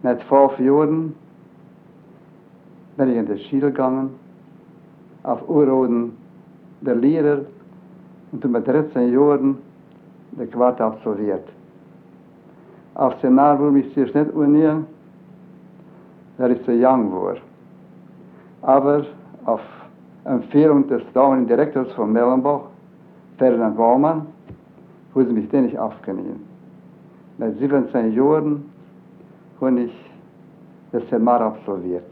Met 5 Jahren ben ich in die Schule gegangen, auf Urroden der Lehrer, und toen met 13 Jahren de kwart absolviert. Auf Seminar wurde mich zuerst nicht unieren, weil ich zu jung war. Aber auf Empfehlung des damaligen Direktors von Mellenbach, Ferdinand Wallmann, haben sie mich den nicht aufgenommen. Mit 17 Jahren habe ich das Seminar absolviert.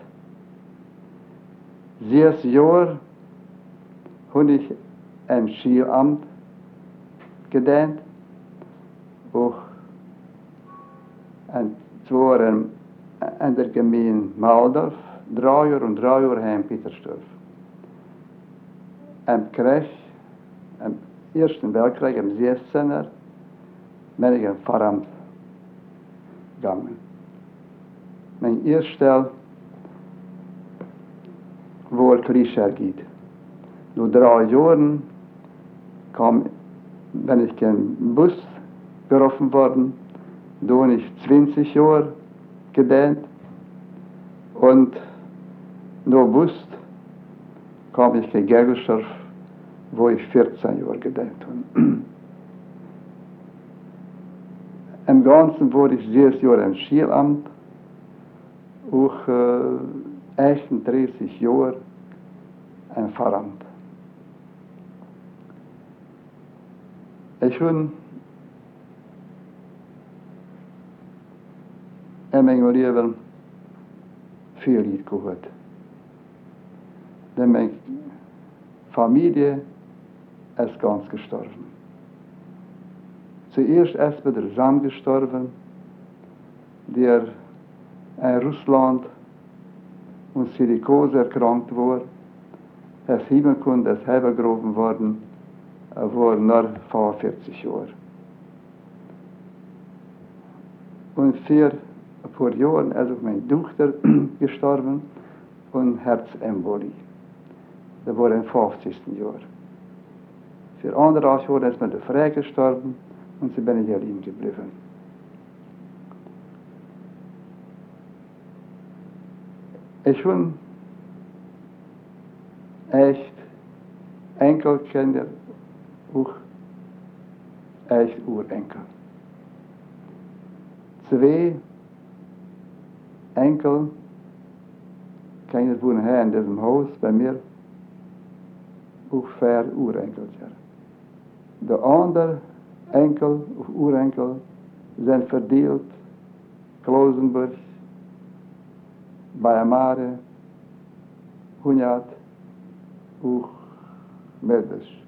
6 Jahre habe ich im Schielamt gedient, auch en 2 Jahre in der Gemeinde Maldorf, 3 Jahre und 3 Jahre in Pietersdorf. Im Krieg, im Ersten Weltkrieg, im 16er, bin ich in Pfarramt gegangen. Mein erstes war Klischegebiet. Nach 3 Jahren bin ich in Bus gerufen worden. Da habe ich 20 Jahre gedient. Und nach Bus kam ich in Gergelsdorf, wo ich 14 Jahre gedient habe. Im Ganzen wurde ich 6 Jahre im Schielamt, auch 38 Jahre im Pfarramt. Ich habe in meinem Leben viel Lied gehört. Denn meine Familie ist ganz gestorben. Zuerst ist der Sohn gestorben, der in Russland und Silikose erkrankt war. Er ist hingekommen, ist herbegraben worden, er war nur 45 Jahre. Und für ein paar Jahre ist auch meine Tochter gestorben und Herzembolie. Das war im 50. Jahr. Für 1,5 Jahre ist meine Frau gestorben und sie bin ich allein geblieben. Ich habe echt Enkelkinder, auch echt Urenkel. 2 Enkel, Kinder wohnen hier in diesem Haus bei mir, auch 4 Urenkeltjes. De andere Enkel of Urenkel zijn verdeeld, Klausenburg, Bayamare, Hunjat, auch Melbisch.